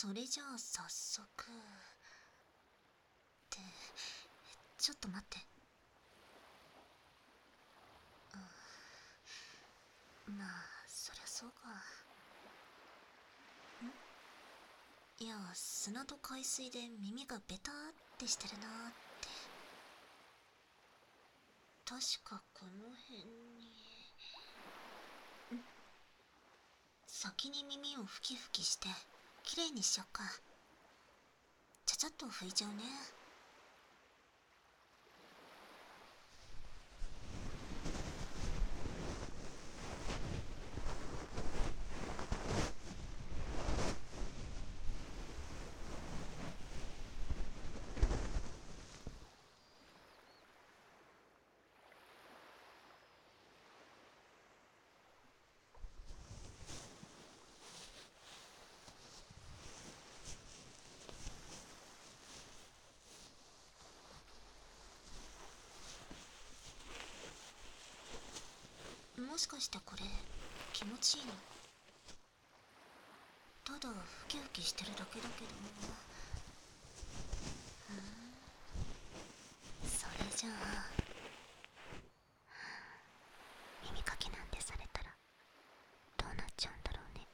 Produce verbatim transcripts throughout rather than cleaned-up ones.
それじゃあ早速ってちょっと待って。まあそりゃそうか。んいや、砂と海水で耳がベターってしてるなーって。確かこの辺に。先に耳をふきふきしてきれいにしよっか。ちゃちゃっと拭いちゃうね。もしかしてこれ気持ちいいの？ただふきふきしてるだけだけど。それじゃあ耳かきなんてされたらどうなっちゃうんだろうね。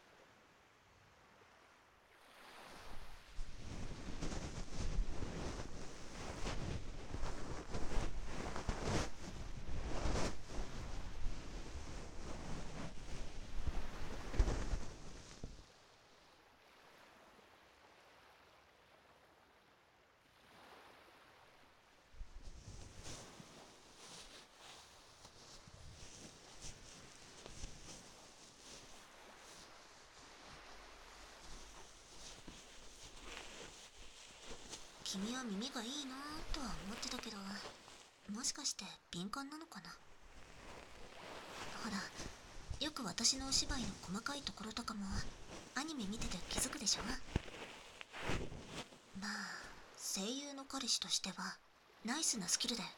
君は耳がいいなぁとは思ってたけど、もしかして敏感なのかな。ほら、よく私のお芝居の細かいところとかもアニメ見てて気づくでしょ。まあ声優の彼氏としてはナイスなスキルだよね。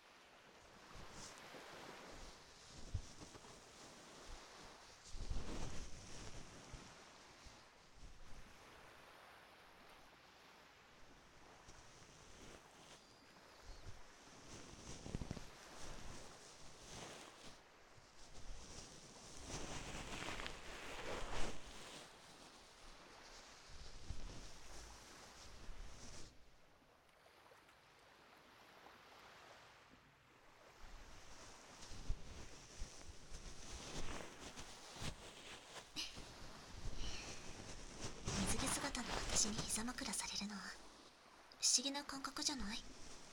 水着姿の私に膝枕されるのは不思議な感覚じゃない？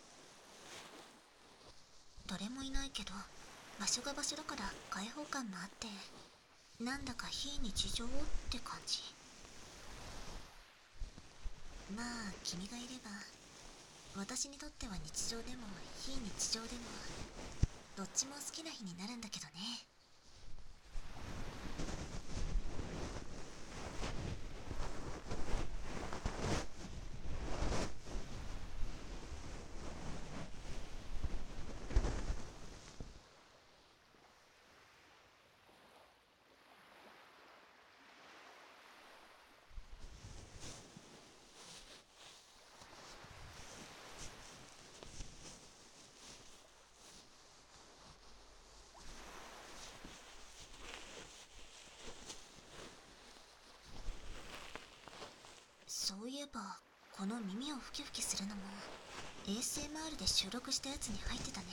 誰もいないけど場所が場所だから開放感もあって、なんだか非日常って感じ。まあ君がいれば私にとっては日常でも非日常でもどっちも好きな日になるんだけどね。そういえばこの耳をふきふきするのも エーエスエムアール で収録したやつに入ってたね。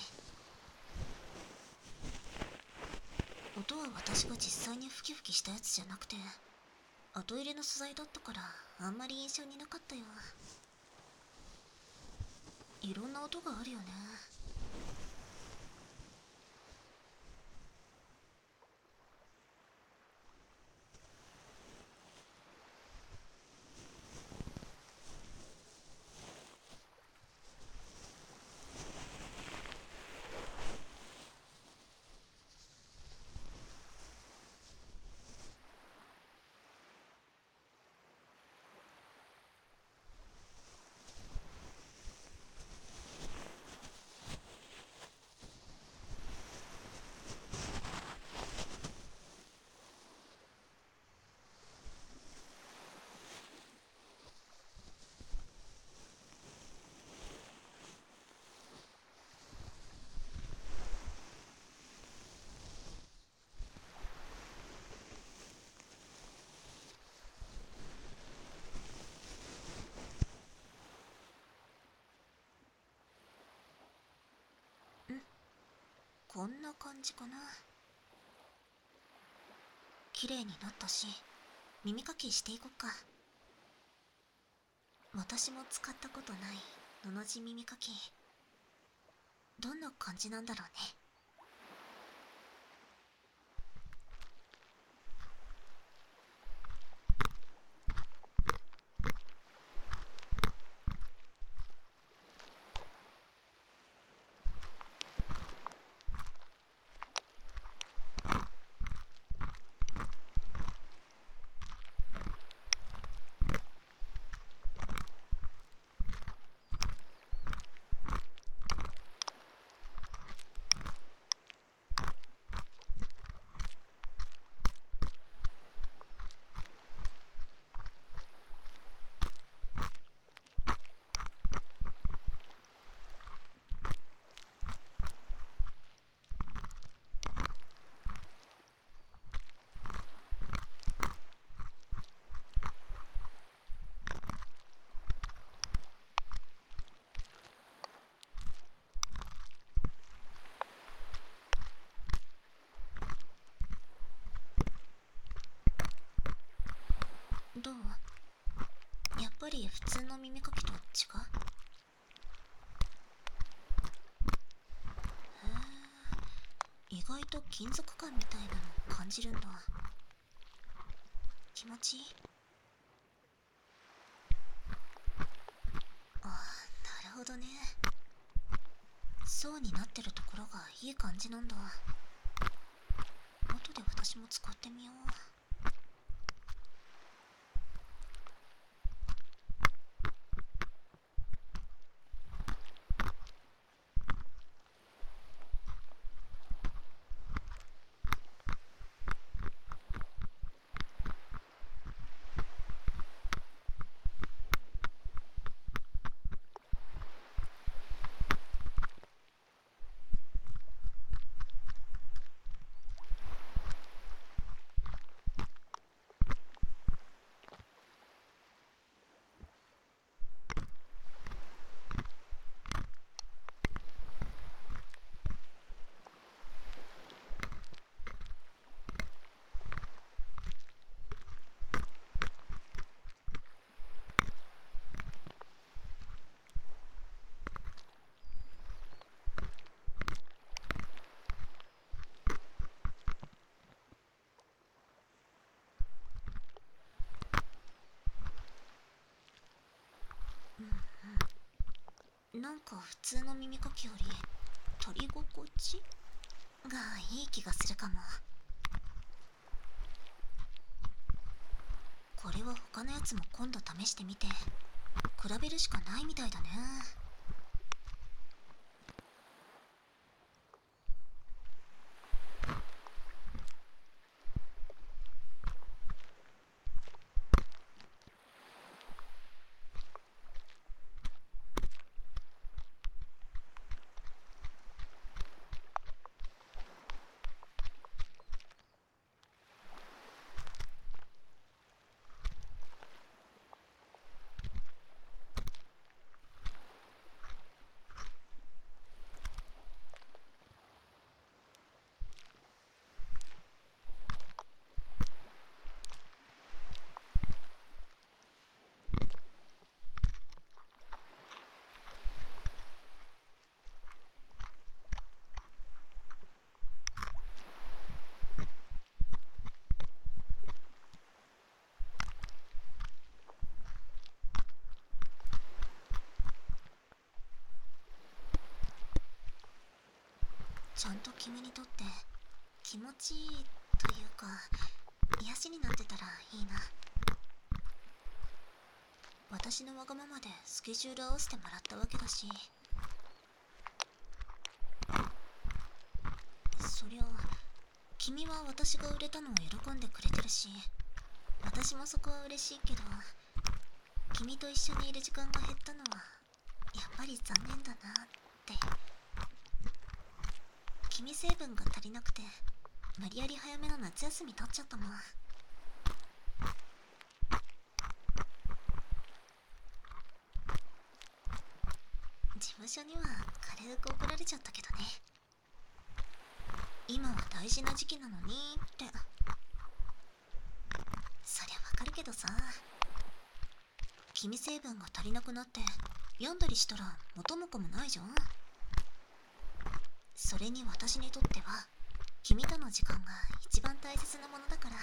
音は私が実際にふきふきしたやつじゃなくて後入れの素材だったからあんまり印象になかったよ。いろんな音があるよね。 感じかな。綺麗になったし、耳かきしていこっか。私も使ったことないのの字耳かき、どんな感じなんだろうね。どう？やっぱり普通の耳かきと違う？へえ、意外と金属感みたいなの感じるんだ。気持ちいい？ああ、なるほどね。層になってるところがいい感じなんだ。後で私も使ってみよう。なんか普通の耳かきより取り心地がいい気がするかも。これは他のやつも今度試してみて比べるしかないみたいだね。ちゃんと君にとって気持ちいいというか癒しになってたらいいな。私のわがままでスケジュール合わせてもらったわけだし、そりゃ君は私が売れたのを喜んでくれてるし、私もそこは嬉しいけど、君と一緒にいる時間が減ったのはやっぱり残念だなって。君成分が足りなくて無理やり早めの夏休み取っちゃったもん。事務所には軽く怒られちゃったけどね。 今は大事な時期なのにって。そりゃわかるけどさ、君成分が足りなくなって病んだりしたら元も子もないじゃん。それに私にとっては君との時間が一番大切なものだから。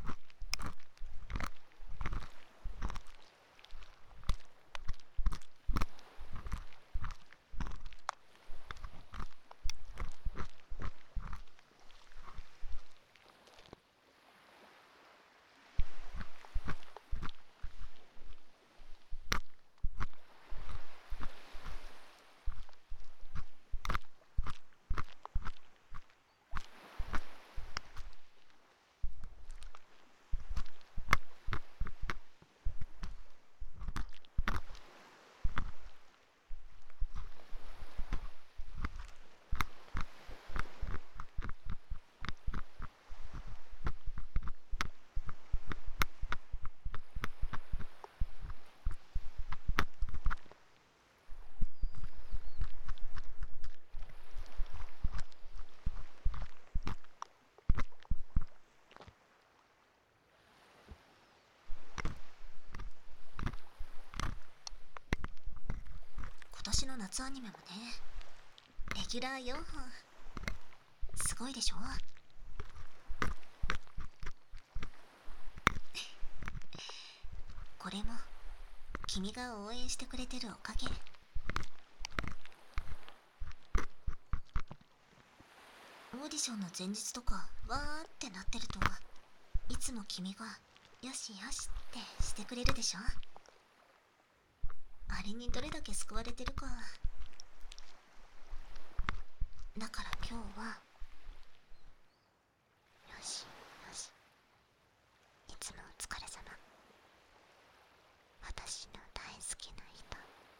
今年の夏アニメもね、レギュラーよんほん。すごいでしょ。これも君が応援してくれてるおかげ。オーディションの前日とかわーってなってると、いつも君がよしよしってしてくれるでしょ。あれにどれだけ救われてるか。だから今日は、よしよし、いつもお疲れ様。私の大好きな人。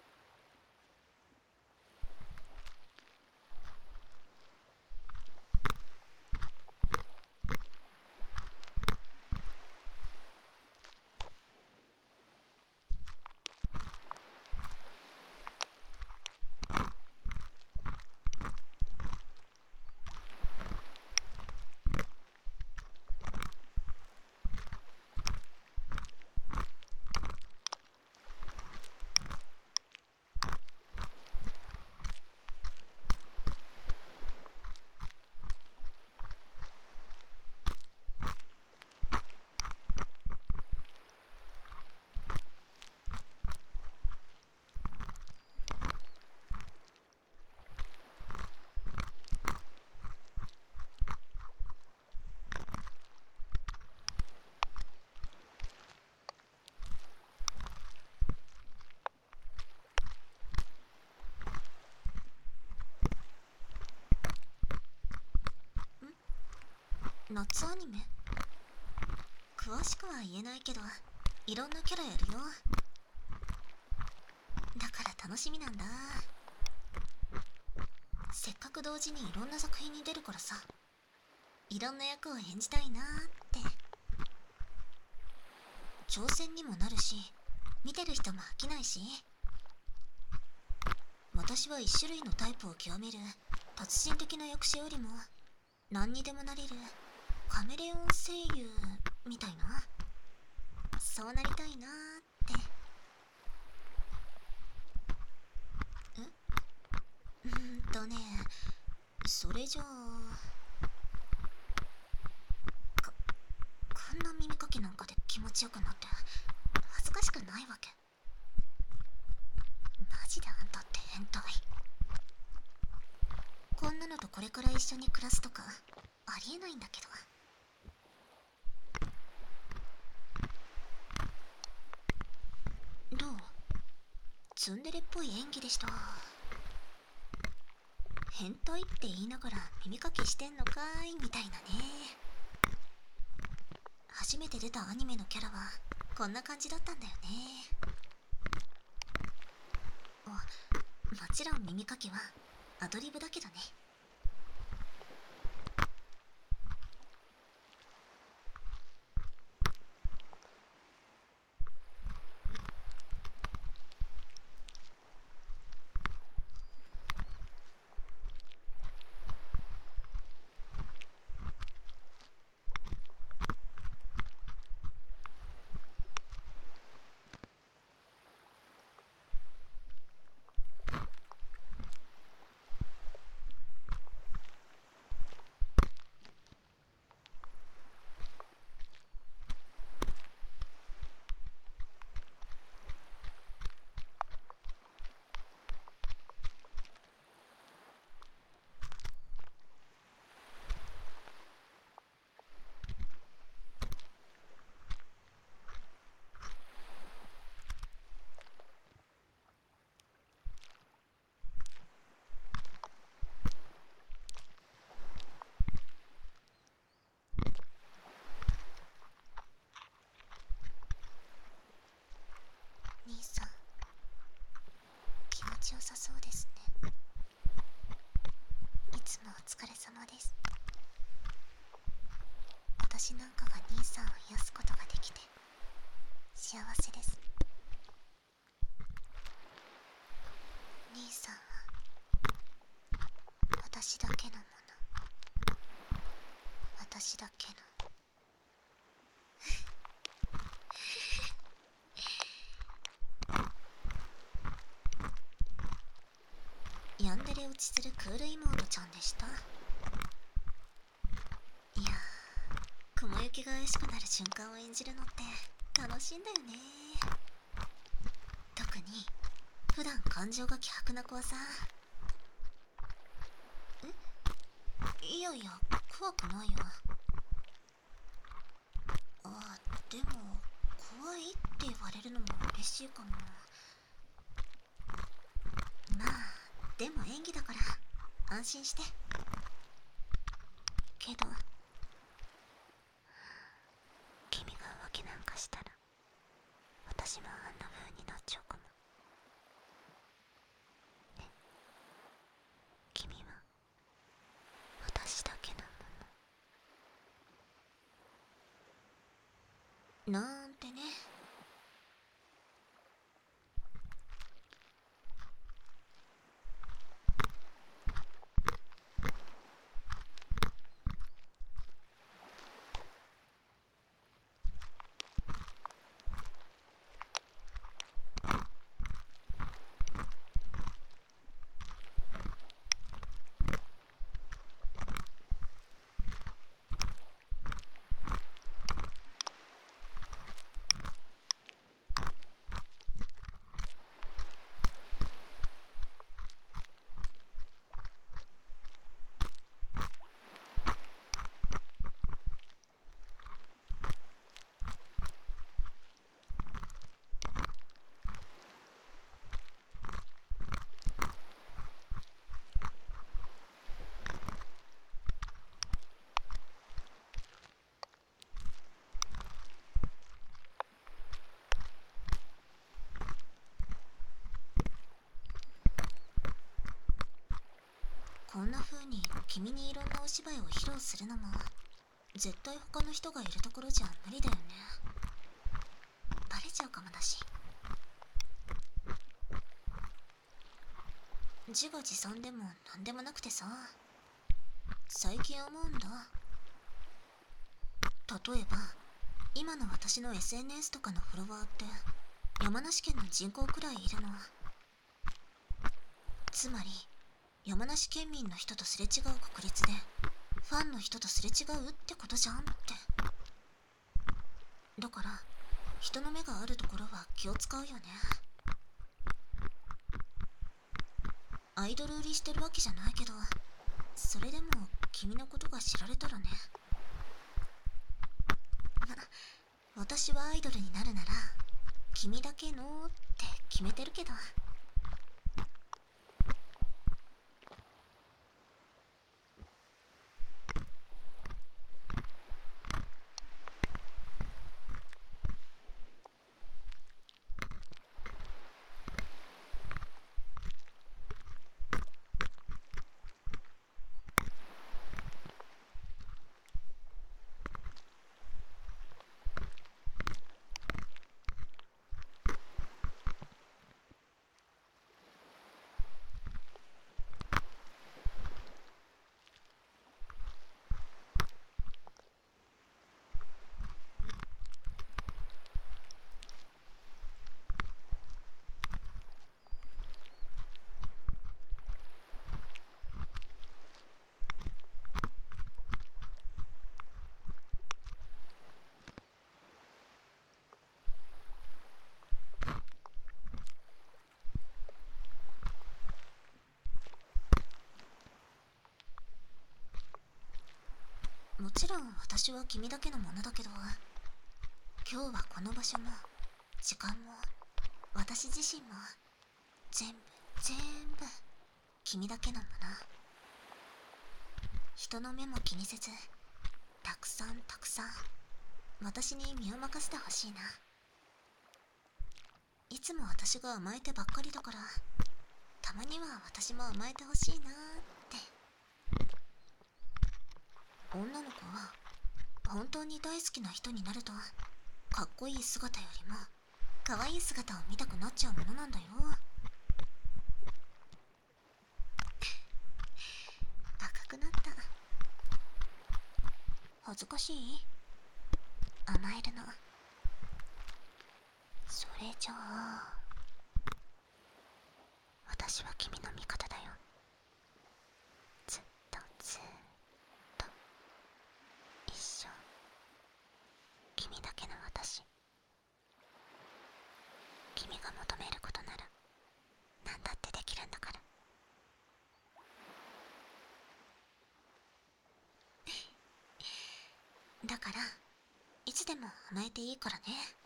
夏アニメ詳しくは言えないけど、いろんなキャラやるよ。だから楽しみなんだ。せっかく同時にいろんな作品に出るからさ、いろんな役を演じたいなーって。挑戦にもなるし、見てる人も飽きないし。私は一種類のタイプを極める達人的な役者よりも、何にでもなれるカメレオン声優みたいな、そうなりたいなーって。んうーんとね、それじゃあ、ここんな耳かきなんかで気持ちよくなって恥ずかしくないわけ。マジであんたって変態。こんなのとこれから一緒に暮らすとかありえないんだけど。どう？ツンデレっぽい演技でした。変態って言いながら耳かきしてんのかーいみたいなね。初めて出たアニメのキャラはこんな感じだったんだよね。あ、もちろん耳かきはアドリブだけどね。 ちよさそうですね。いつもお疲れ様です。私なんかが兄さんを癒すことができて幸せです。兄さんは私だけのもの、私だけの。ヤンデレ落ちするクール妹ちゃんでした。いやー、雲行きが怪しくなる瞬間を演じるのって楽しいんだよね。特に普段感情が希薄な子はさ。え、いやいや、怖くないよ。あ、でも怖いって言われるのも嬉しいかも。まあでも演技だから安心して。けど君が浮気なんかしたら私もあんな風になっちゃうかもね。君は私だけのものなんてね。こんな風に君にいろんなお芝居を披露するのも絶対他の人がいるところじゃ無理だよね。バレちゃうかもだし。自画自賛でもなんでもなくてさ、最近思うんだ。例えば今の私の エスエヌエス とかのフォロワーって山梨県の人口くらいいるの。つまり山梨県民の人とすれ違う確率でファンの人とすれ違うってことじゃんって。だから人の目があるところは気を使うよね。アイドル売りしてるわけじゃないけど、それでも君のことが知られたらね。ま、私はアイドルになるなら君だけのって決めてるけど。もちろん私は君だけのものだけど、今日はこの場所も時間も私自身も全部全部君だけのもの。人の目も気にせずたくさんたくさん私に身を任せてほしいな。いつも私が甘えてばっかりだからまには私も甘えてほしいなーって。女の子は本当に大好きな人になると、かっこいい姿よりも可愛い姿を見たくなっちゃうものなんだよ。赤くなった。恥ずかしい？甘えるの。それじゃあ私は君の味方だよ。ずっとずっと一生。君だけの私。君が求めることなら何だってできるんだから。だからいつでも甘えていいからね。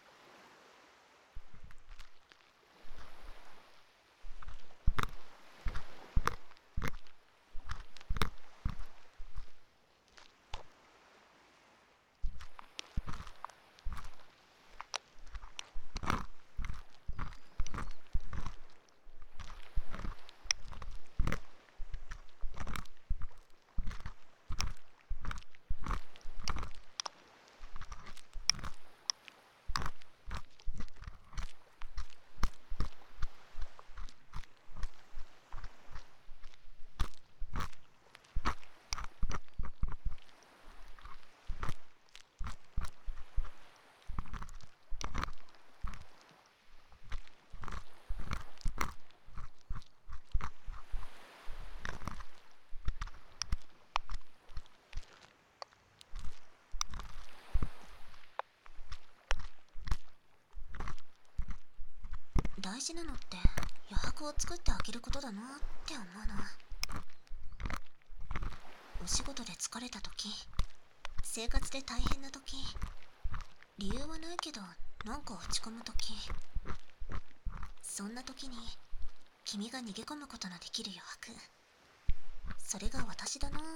大事なのって余白を作ってあげることだなって思うの。お仕事で疲れた時、生活で大変な時、理由はないけどなんか落ち込む時、そんな時に君が逃げ込むことのできる余白、それが私だなーって。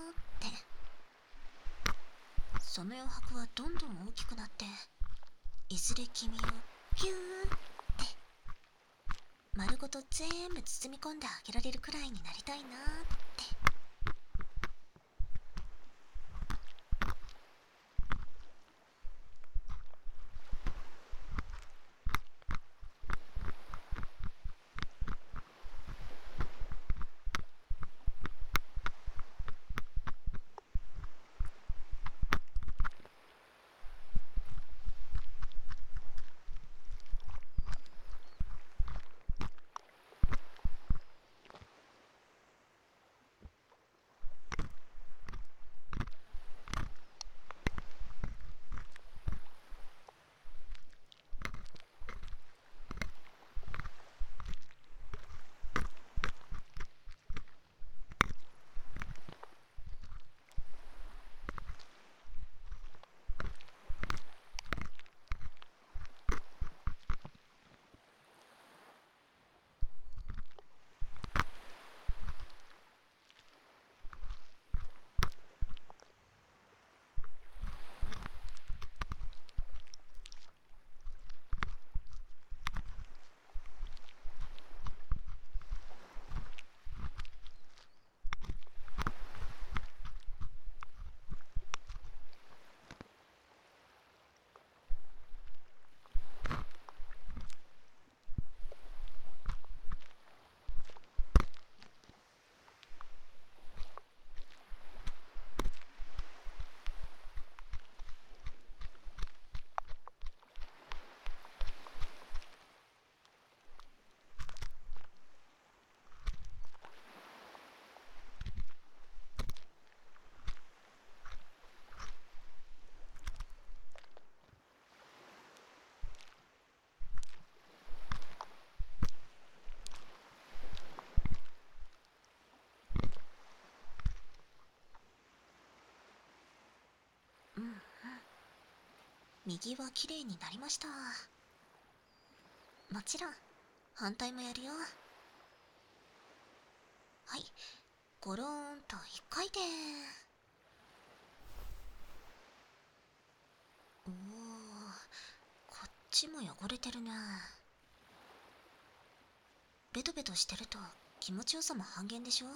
その余白はどんどん大きくなって、いずれ君をピューって丸ごと全部包み込んであげられるくらいになりたいなーって。うんうん。右は綺麗になりました。もちろん反対もやるよ。はい、ゴローンと一回転。おお、こっちも汚れてるね。ベトベトしてると気持ちよさも半減でしょ。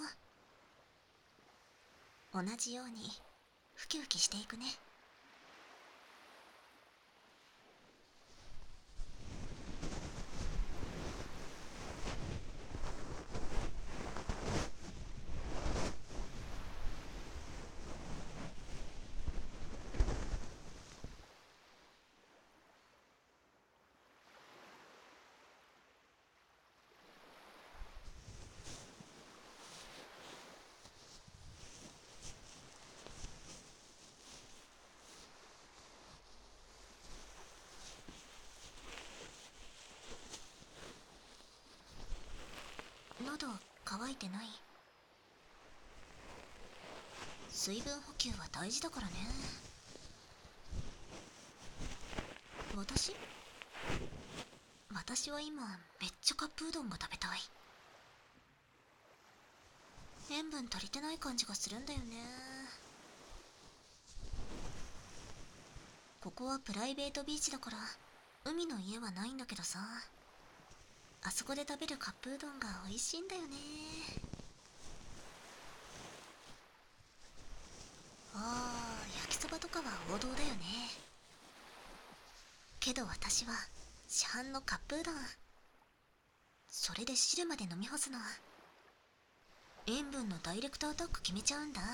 同じようにウキウキしていくね。喉乾いてない？水分補給は大事だからね。私私は今めっちゃカップうどんが食べたい。塩分足りてない感じがするんだよね。ここはプライベートビーチだから海の家はないんだけどさ、あそこで食べるカップうどんが美味しいんだよね。あー、焼きそばとかは王道だよね。けど私は市販のカップうどん、それで汁まで飲み干すの。塩分のダイレクトアタック決めちゃうんだ。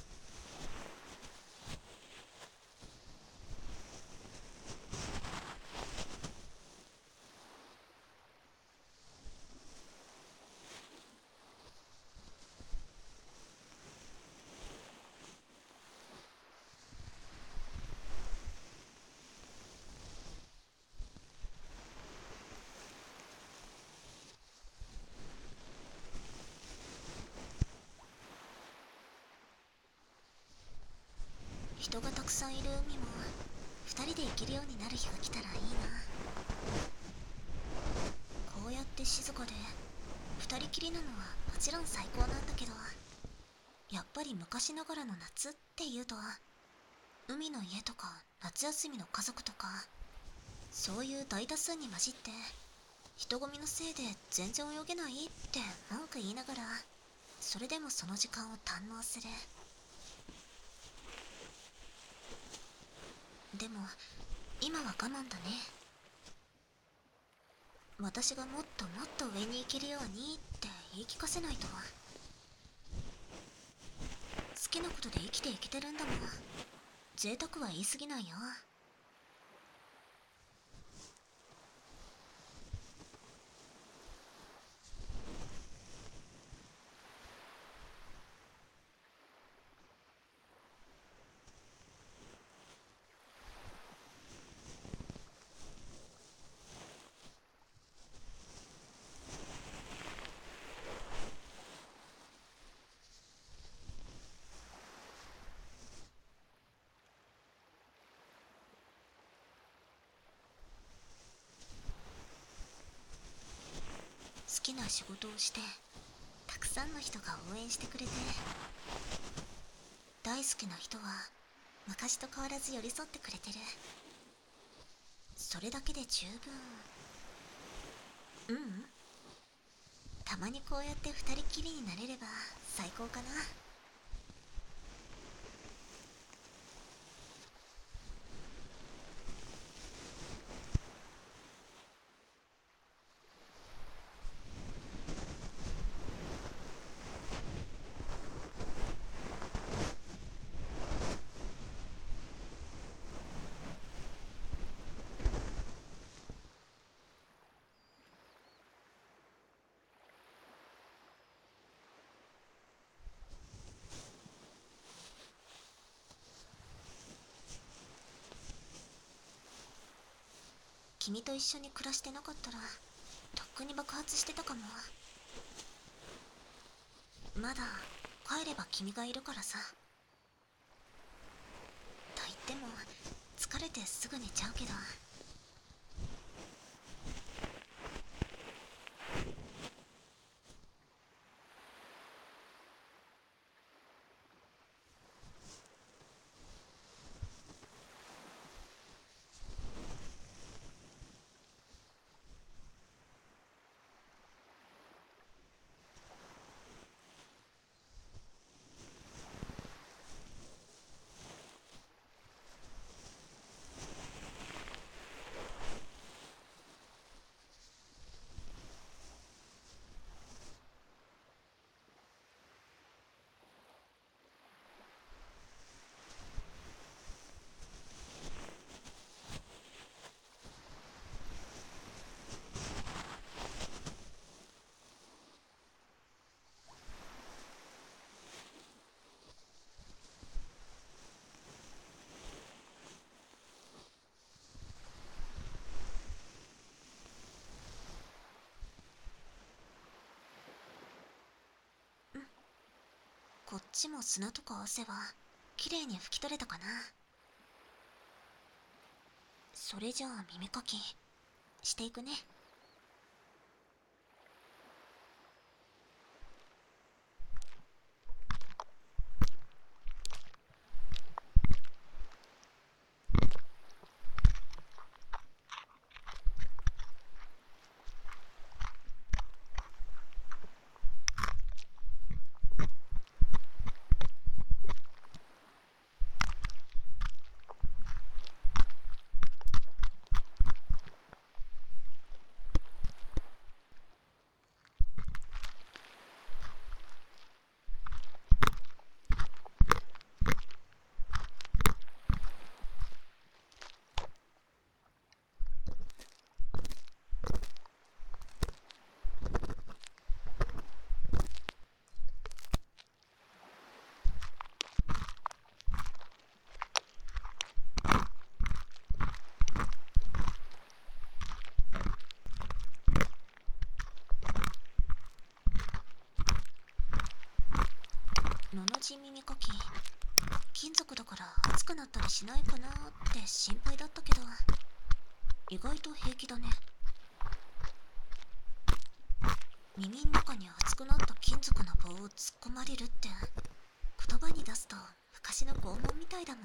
人がたくさんいる海も二人で行けるようになる日が来たらいいな。こうやって静かで二人きりなのはもちろん最高なんだけど、やっぱり昔ながらの夏っていうと海の家とか夏休みの家族とか、そういう大多数に混じって人混みのせいで全然泳げないって文句言いながら、それでもその時間を堪能する。でも今は我慢だね。私がもっともっと上に行けるようにって言い聞かせないと。好きなことで生きていけてるんだもん。贅沢は言い過ぎないよ。好きな仕事をしてたくさんの人が応援してくれて、大好きな人は昔と変わらず寄り添ってくれてる。それだけで十分。うん、たまにこうやって二人きりになれれば最高かな。君と一緒に暮らしてなかったらとっくに爆発してたかも。まだ帰れば君がいるからさ。と言っても疲れてすぐ寝ちゃうけど。 ちも砂とか汗はきれいに拭き取れたかな。それじゃあ耳かきしていくね。のの字耳かき、金属だから熱くなったりしないかなって心配だったけど、意外と平気だね。耳ん中に熱くなった金属の棒を突っ込まれるって言葉に出すと昔の拷問みたいだもん。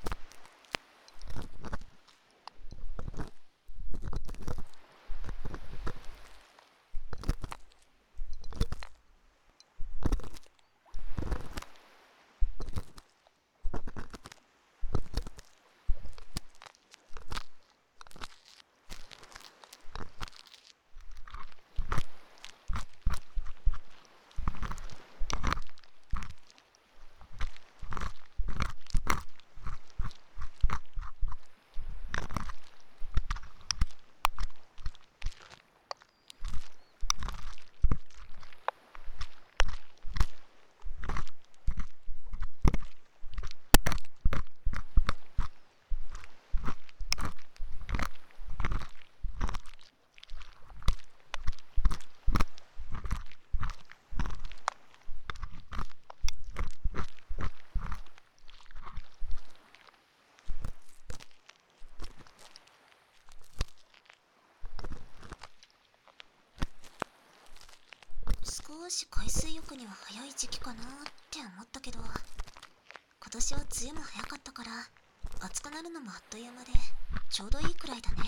少し海水浴には早い時期かなって思ったけど、今年は梅雨も早かったから暑くなるのもあっという間でちょうどいいくらいだね。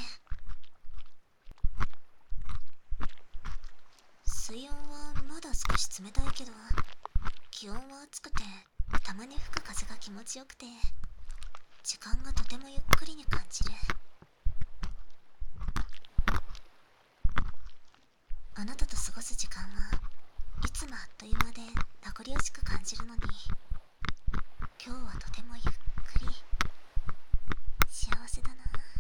水温はまだ少し冷たいけど、気温は暑くてたまに吹く風が気持ちよくて、時間がとてもゆっくりに感じる。あなたと過ごす時間はいつもあっという間で名残惜しく感じるのに、今日はとてもゆっくり幸せだな。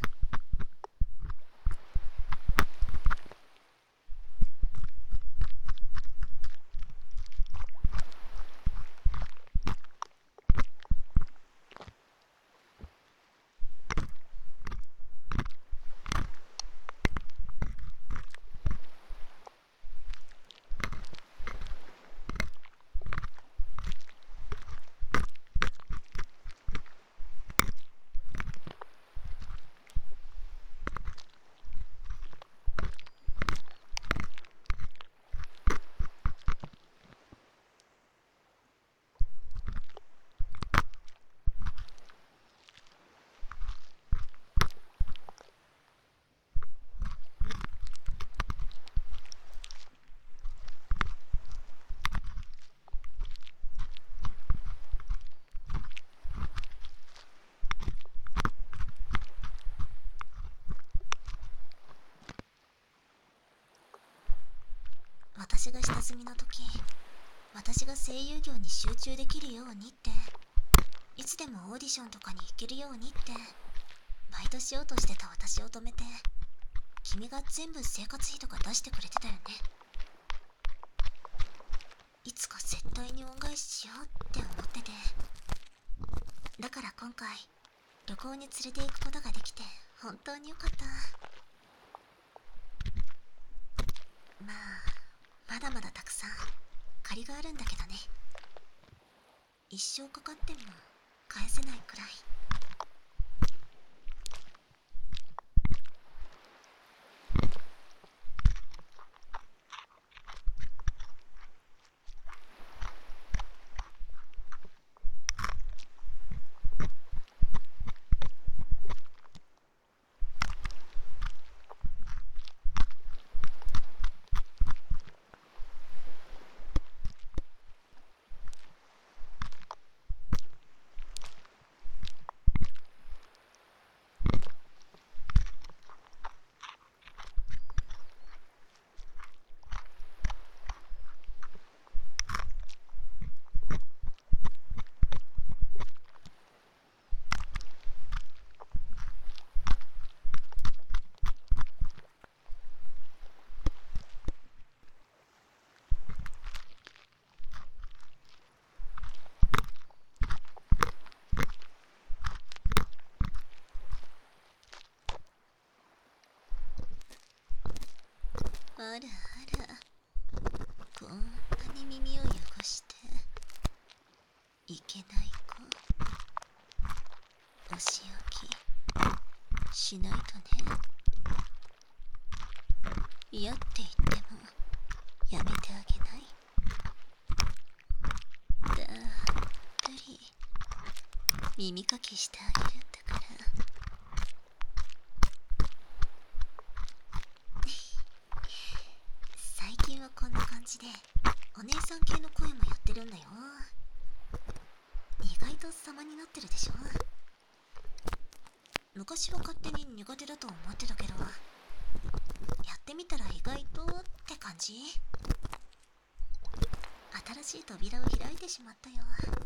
私が下積みの時、私が声優業に集中できるようにって、いつでもオーディションとかに行けるようにってバイトしようとしてた私を止めて、君が全部生活費とか出してくれてたよね。いつか絶対に恩返ししようって思ってて、だから今回旅行に連れて行くことができて本当によかった。まあまだまだたくさん借りがあるんだけどね。 一生かかっても返せないくらい。あらあら、こんなに耳を汚していけない子、お仕置きしないとね。嫌って言ってもやめてあげない。たっぷり耳かきしてあげるんだから。最近はこんな感じでお姉さん系の声もやってるんだよ。意外と様になってるでしょ。昔は勝手に苦手だと思ってたけど、やってみたら意外とって感じ。新しい扉を開いてしまったよ。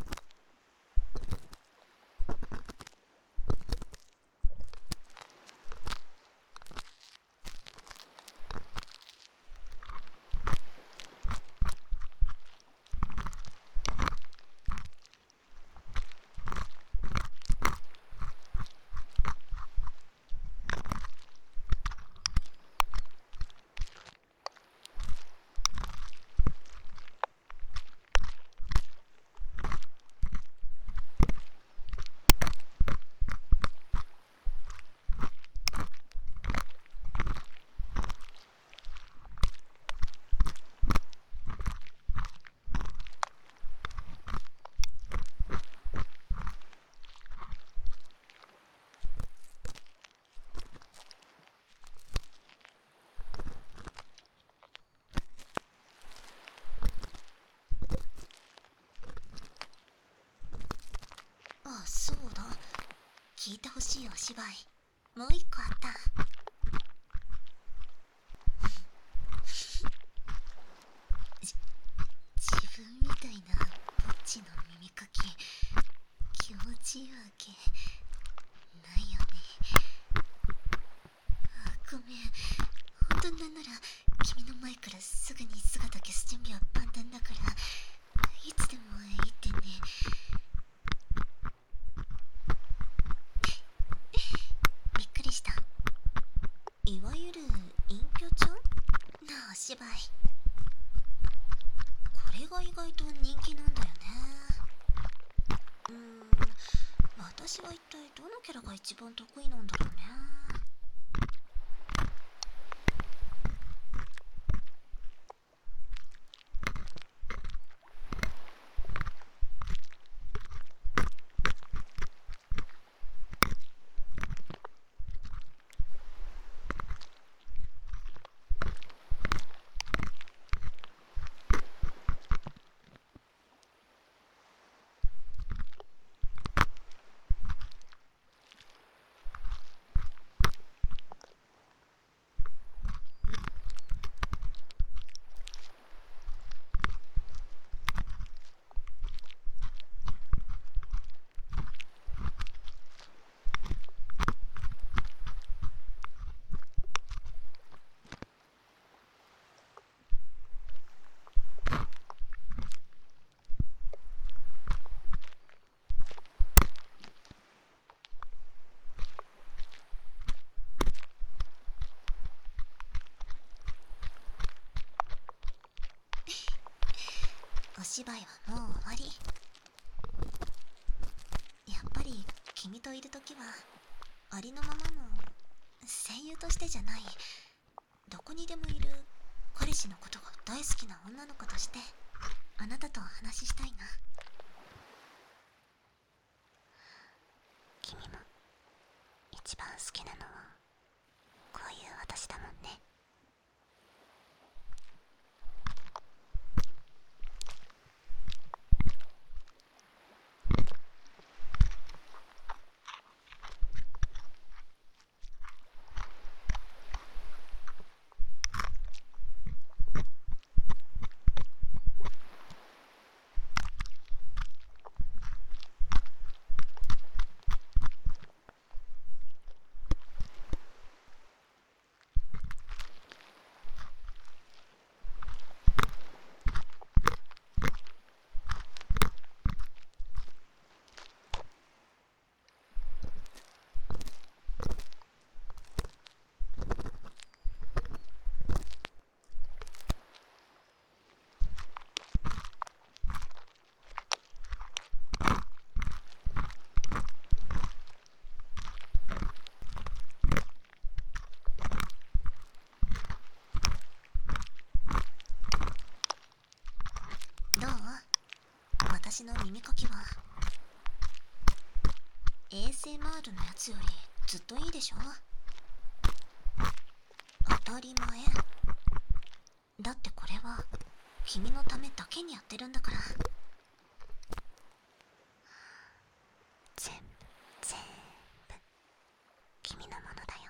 あ、そうだ。聞いてほしいお芝居、もう一個あった。じ、自分みたいなぼっちの耳かき、気持ちいいわけないよね。あ、ごめん。本当なんなら、君の前からすぐに姿消す準備は万端だから、いつでもいいってね。びっくりした。いわゆる隠居ちゃんなお芝居。これが意外と人気なんだよね。うーん、私は一体どのキャラが一番得意なんだろうね。お芝居はもう終わり。 君といるときはありのままの声優としてじゃない、どこにでもいる彼氏のことが大好きな女の子としてあなたとお話ししたいな。君も一番好きなのはこういう私だもんね。どう？私の耳かきは エーエスエムアール のやつよりずっといいでしょ。当たり前だって、これは君のためだけにやってるんだから。全部全部君のものだよ。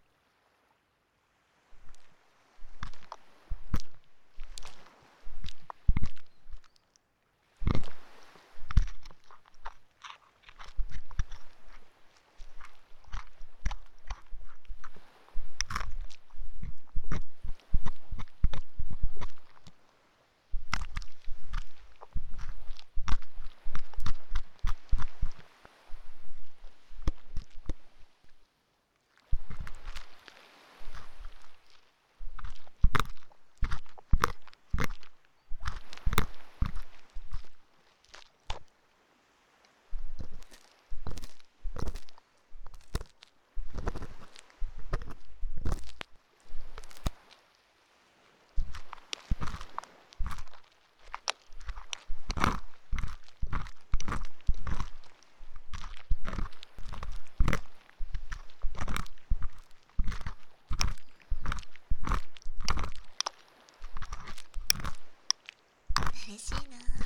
嬉しいな。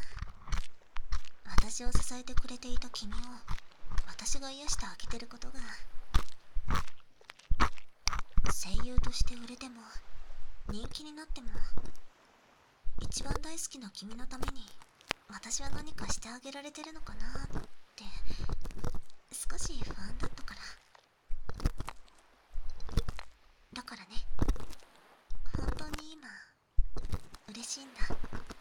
私を支えてくれていた君を私が癒してあげてることが、声優として売れても人気になっても、一番大好きな君のために私は何かしてあげられてるのかなって少し不安だったから。だからね、本当に今嬉しいんだ。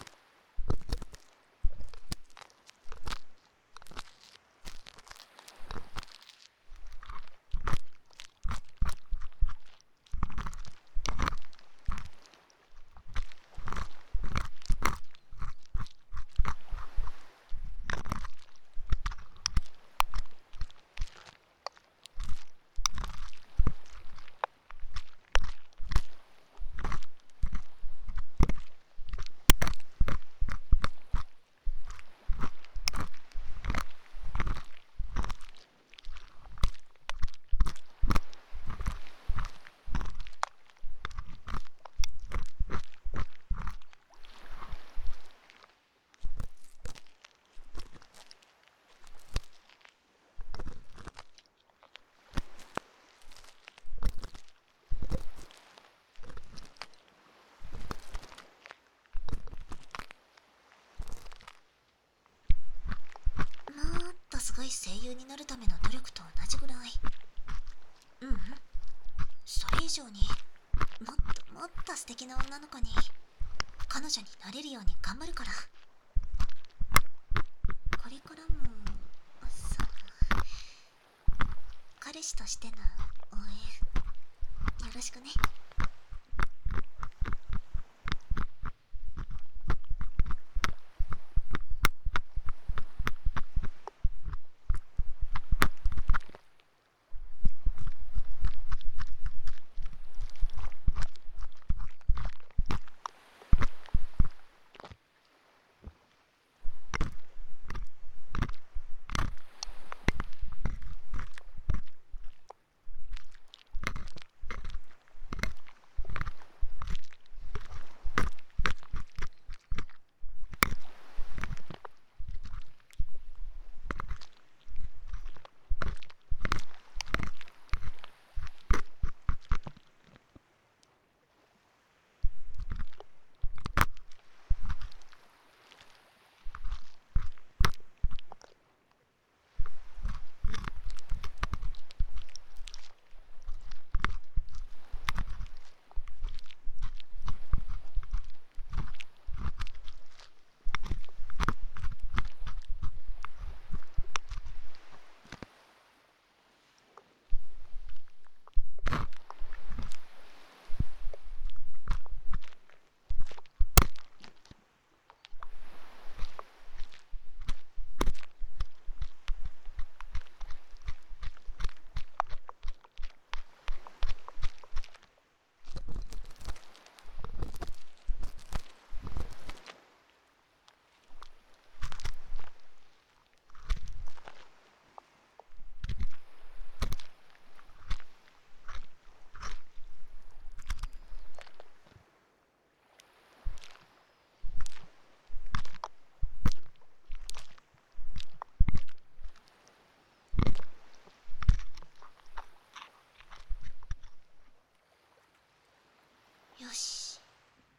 もっとすごい声優になるための努力と同じぐらい、ううん、それ以上にもっともっと素敵な女の子に、彼女になれるように頑張るから。これからもそう、彼氏としての応援よろしくね。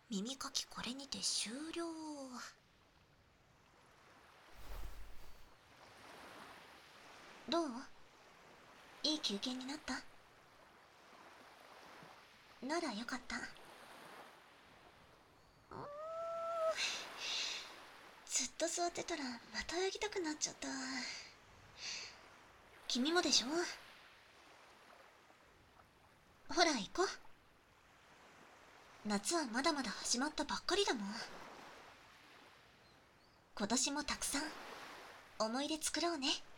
耳かきこれにて終了。どう？いい休憩になった？ならよかった。ずっと座ってたらまた泳ぎたくなっちゃった。君もでしょ？ほら行こう。夏はまだまだ始まったばっかりだもん。今年もたくさん思い出作ろうね。